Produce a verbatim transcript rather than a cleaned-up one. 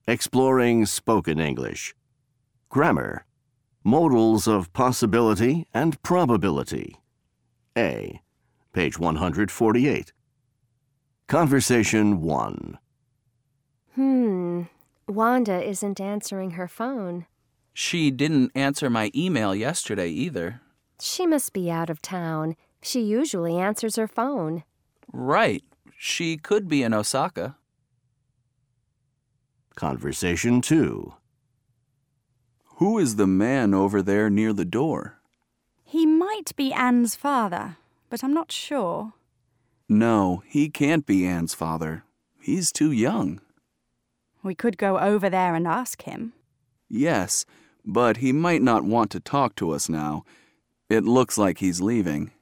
Exploring Spoken English. Grammar. Modals of possibility and probability. A. Page one hundred forty-eight. Conversation one. Hmm. Wanda isn't answering her phone. She didn't answer my email yesterday either. She must be out of town. She usually answers her phone. Right. She could be in Osaka. Conversation two. Who is the man over there near the door? He might be Anne's father, but I'm not sure. No, he can't be Anne's father. He's too young. We could go over there and ask him. Yes, but he might not want to talk to us now. It looks like he's leaving.